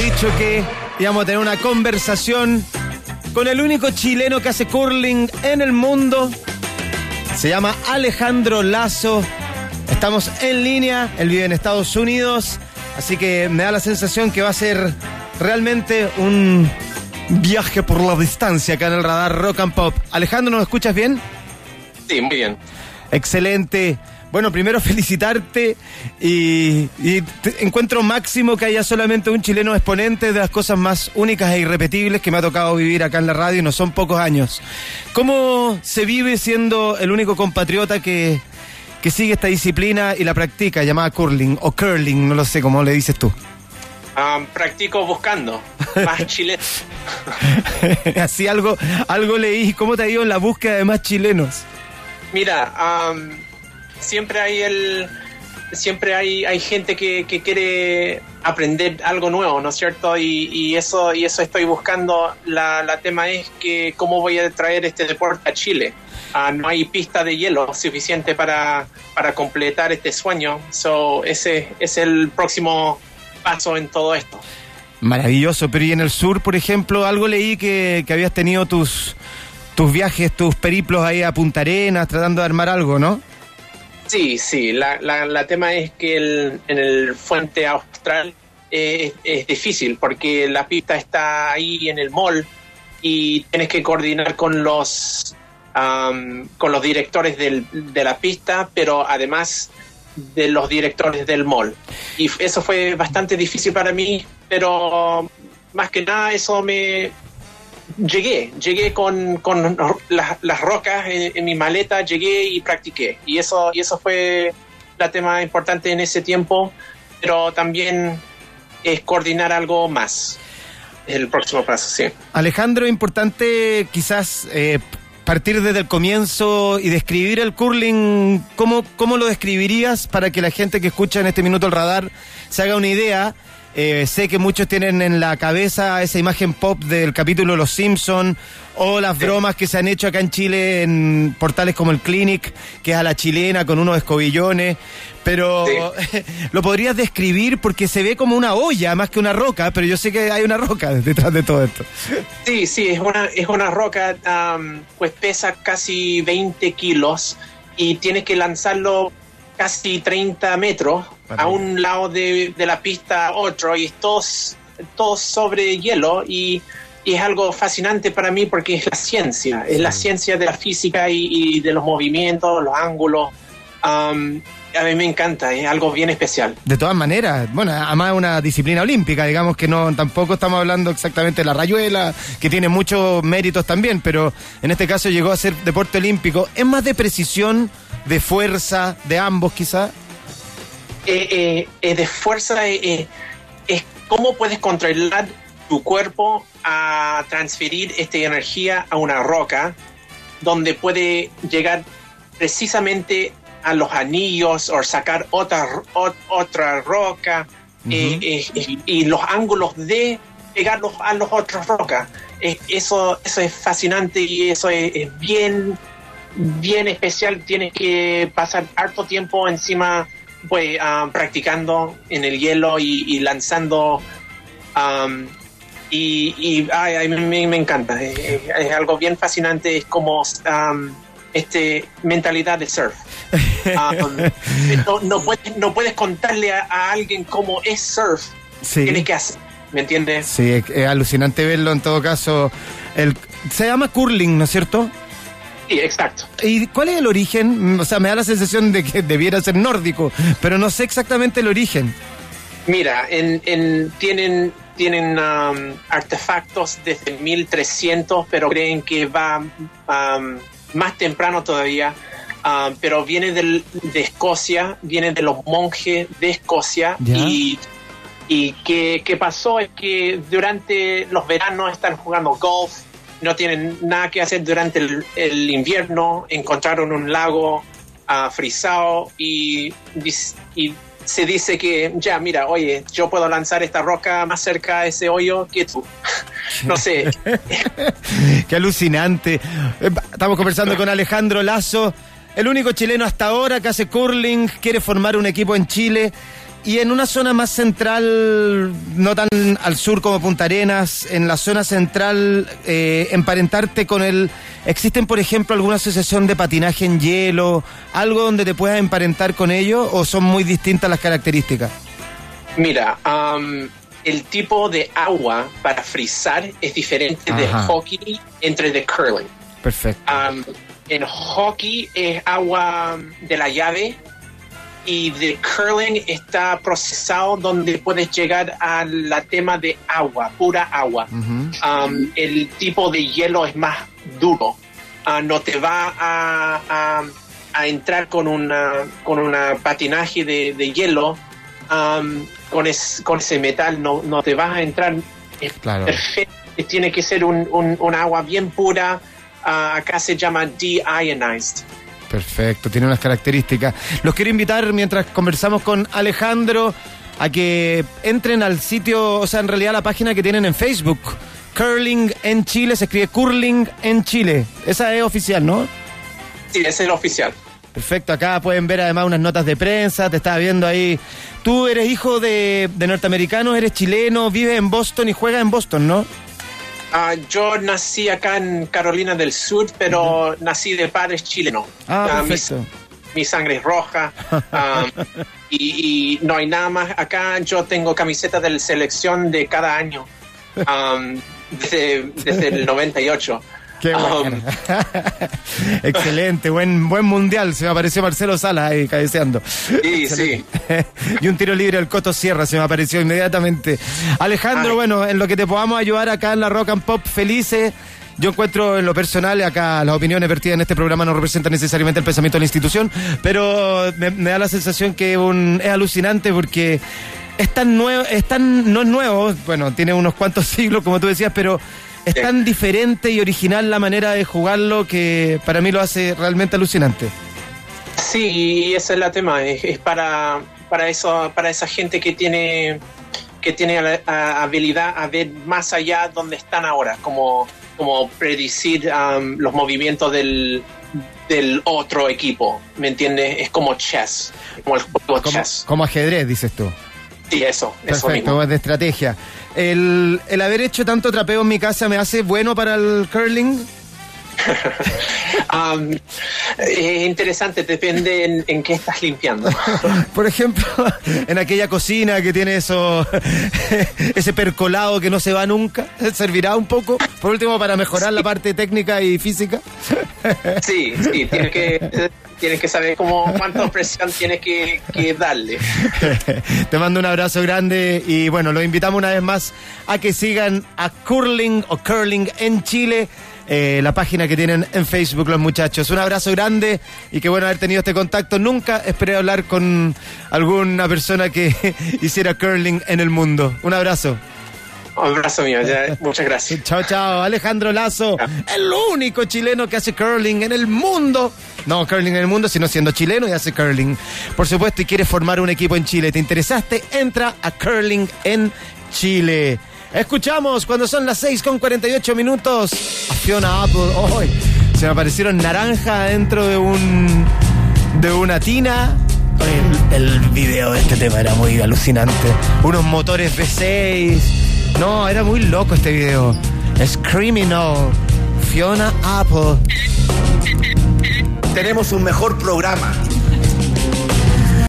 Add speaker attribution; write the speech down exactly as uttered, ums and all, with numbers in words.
Speaker 1: dicho que íbamos a tener una conversación con el único chileno que hace curling en el mundo. Se llama Alejandro Lazo. Estamos en línea, él vive en Estados Unidos, así que me da la sensación que va a ser realmente un viaje por la distancia acá en el radar Rock and Pop. Alejandro, ¿nos escuchas bien?
Speaker 2: Sí, muy bien.
Speaker 1: Excelente. Bueno, primero felicitarte y, y encuentro máximo que haya solamente un chileno exponente de las cosas más únicas e irrepetibles que me ha tocado vivir acá en la radio y no son pocos años. ¿Cómo se vive siendo el único compatriota que, que sigue esta disciplina y la practica, llamada curling o curling, no lo sé cómo le dices tú?
Speaker 2: Um, practico buscando más chilenos.
Speaker 1: Así algo, algo leí. ¿Cómo te ha ido en la búsqueda de más chilenos?
Speaker 2: Mira, um, siempre hay el, siempre hay, hay gente que, que quiere aprender algo nuevo, ¿no es cierto? Y, y eso, y eso estoy buscando. La, la tema es que cómo voy a traer este deporte a Chile. Uh, no hay pista de hielo suficiente para, para completar este sueño. So, ese es el próximo paso en todo esto.
Speaker 1: Maravilloso. Pero y en el sur, por ejemplo, algo leí que, que habías tenido tus, tus viajes, tus periplos ahí a Punta Arenas, tratando de armar algo, ¿no?
Speaker 2: Sí, sí. La, la, la tema es que el, en el Fuente Austral eh, es, es difícil porque la pista está ahí en el mall y tienes que coordinar con los um, con los directores del, de la pista, pero además de los directores del mall. Y eso fue bastante difícil para mí, pero más que nada eso me... Llegué, llegué con, con las, las rocas en, en mi maleta, llegué y practiqué. Y eso, y eso fue la tema importante en ese tiempo, pero también es coordinar algo más. Es el próximo paso, sí.
Speaker 1: Alejandro, importante quizás eh, partir desde el comienzo y describir el curling. ¿Cómo, cómo lo describirías para que la gente que escucha en este minuto el radar se haga una idea? Eh, sé que muchos tienen en la cabeza esa imagen pop del capítulo Los Simpson o las bromas que se han hecho acá en Chile en portales como el Clinic, que es a la chilena con unos escobillones, pero sí. Lo podrías describir porque se ve como una olla más que una roca, pero yo sé que hay una roca detrás de todo esto.
Speaker 2: Sí, sí, es una, es una roca, um, pues pesa casi veinte kilos y tienes que lanzarlo casi treinta metros a un lado de, de la pista a otro, y todos, todos sobre hielo, y, y es algo fascinante para mí porque es la ciencia, es la ciencia de la física y, y de los movimientos, los ángulos. Um, a mí me encanta, es algo bien especial.
Speaker 1: De todas maneras, bueno, además es una disciplina olímpica, digamos que no, tampoco estamos hablando exactamente de la rayuela, que tiene muchos méritos también, pero en este caso llegó a ser deporte olímpico. ¿Es más de precisión, de fuerza, de ambos quizá?
Speaker 2: Eh, eh, eh, de fuerza eh, eh, es cómo puedes controlar tu cuerpo a transferir esta energía a una roca donde puede llegar precisamente a los anillos o sacar otra, o, otra roca. Uh-huh. eh, eh, y los ángulos de pegarlos a las otras rocas, eh, eso, eso es fascinante y eso es, es bien bien especial. Tienes que pasar harto tiempo encima, pues um, practicando en el hielo y, y lanzando um, y, y ay, ay, me, me encanta, es, es algo bien fascinante. Es como um, este mentalidad de surf. Um, no, no, puedes, no puedes contarle a, a alguien cómo es surf. Sí. Tienes que hacer, ¿me entiendes?
Speaker 1: Sí, es, es alucinante verlo. En todo caso, el, se llama curling, ¿no es cierto?
Speaker 2: Sí, exacto.
Speaker 1: ¿Y cuál es el origen? O sea, me da la sensación de que debiera ser nórdico, pero no sé exactamente el origen.
Speaker 2: Mira, en, en, tienen, tienen um, artefactos desde mil trescientos, pero creen que va um, más temprano todavía. Um, pero viene del, de Escocia, viene de los monjes de Escocia. ¿Ya? y y que, que pasó es que durante los veranos están jugando golf, no tienen nada que hacer durante el, el invierno, encontraron un lago uh, frisado y, y se dice que ya, mira, oye, yo puedo lanzar esta roca más cerca a ese hoyo que tú. No sé.
Speaker 1: Qué alucinante. Estamos conversando con Alejandro Lazo, el único chileno hasta ahora que hace curling, quiere formar un equipo en Chile. y en una zona más central, no tan al sur como Punta Arenas, en la zona central, eh, emparentarte con el... ¿Existen, por ejemplo, alguna asociación de patinaje en hielo? ¿Algo donde te puedas emparentar con ellos o son muy distintas las características?
Speaker 2: Mira, um, el tipo de agua para frizar es diferente del hockey entre de curling.
Speaker 1: Perfecto.
Speaker 2: Um, en hockey es agua de la llave y de curling está procesado donde puedes llegar a la tema de agua, pura agua. Uh-huh. Um, el tipo de hielo es más duro. Uh, no te va a, a, a entrar con una con una patinaje de, de hielo. Um, con, es, con ese metal no, no te vas a entrar. Es claro. Perfecto. Tiene que ser un, un, un agua bien pura. Uh, acá se llama de-ionized.
Speaker 1: Perfecto, tiene unas características. Los quiero invitar, mientras conversamos con Alejandro, a que entren al sitio, o sea, en realidad la página que tienen en Facebook. Curling en Chile, se escribe Curling en Chile. Esa es oficial, ¿no?
Speaker 2: Sí, esa es la oficial.
Speaker 1: Perfecto, acá pueden ver además unas notas de prensa, te estaba viendo ahí. Tú eres hijo de, de norteamericanos, eres chileno, vives en Boston y juegas en Boston, ¿no?
Speaker 2: Uh, yo nací acá en Carolina del Sur, pero uh-huh. nací de padres chilenos.
Speaker 1: Ah, uh, perfecto.
Speaker 2: Mi, mi sangre es roja. um, y, y no hay nada más. Acá yo tengo camiseta de la selección de cada año. Um, desde, desde el noventa y ocho.
Speaker 1: Qué bueno. Um, Excelente, buen buen mundial. Se me apareció Marcelo Salas ahí cabeceando.
Speaker 2: Sí, sí.
Speaker 1: Y un tiro libre del Coto Sierra se me apareció inmediatamente. Alejandro, Ay. bueno, en lo que te podamos ayudar acá en la Rock and Pop, felices. Yo encuentro en lo personal, acá las opiniones vertidas en este programa no representan necesariamente el pensamiento de la institución, pero me, me da la sensación que un, es alucinante porque es tan nuevo, es tan, no es nuevo, bueno, tiene unos cuantos siglos, como tú decías, pero es tan diferente y original la manera de jugarlo que para mí lo hace realmente alucinante.
Speaker 2: Sí, y ese es el tema, es, es para, para eso, para esa gente que tiene que tiene la, la habilidad a ver más allá donde están ahora, como, como predecir um, los movimientos del, del otro equipo, ¿me entiendes? Es como chess, como el juego
Speaker 1: como,
Speaker 2: chess.
Speaker 1: Como ajedrez, dices tú.
Speaker 2: Sí, eso,
Speaker 1: Perfecto,
Speaker 2: eso mismo.
Speaker 1: Es de estrategia. El, el haber hecho tanto trapeo en mi casa me hace bueno para el curling.
Speaker 2: um, es interesante, depende en, en qué estás limpiando.
Speaker 1: Por ejemplo, en aquella cocina que tiene eso, ese percolado que no se va nunca, ¿servirá un poco? Por último, para mejorar sí. la parte técnica y física.
Speaker 2: Sí, sí, tienes que, tienes que saber cómo, cuánta presión tienes que, que darle.
Speaker 1: Te mando un abrazo grande y bueno, los invitamos una vez más a que sigan a Curling o Curling en Chile. Eh, la página que tienen en Facebook los muchachos. Un abrazo grande y qué bueno haber tenido este contacto. Nunca esperé hablar con alguna persona que hiciera curling en el mundo. Un abrazo.
Speaker 2: Un abrazo mío, ya, muchas gracias.
Speaker 1: Chao, chao. Alejandro Lazo, chao. El único chileno que hace curling en el mundo. No curling en el mundo, sino siendo chileno y hace curling. Por supuesto, y quieres formar un equipo en Chile. ¿Te interesaste? Entra a Curling en Chile. Escuchamos cuando son las seis con cuarenta y ocho minutos a Fiona Apple. Oh, se me aparecieron naranjas dentro de un de una tina. El, el video de este tema era muy alucinante. Unos motores V seis. No, era muy loco este video. Es Criminal. Fiona Apple.
Speaker 3: Tenemos un mejor programa.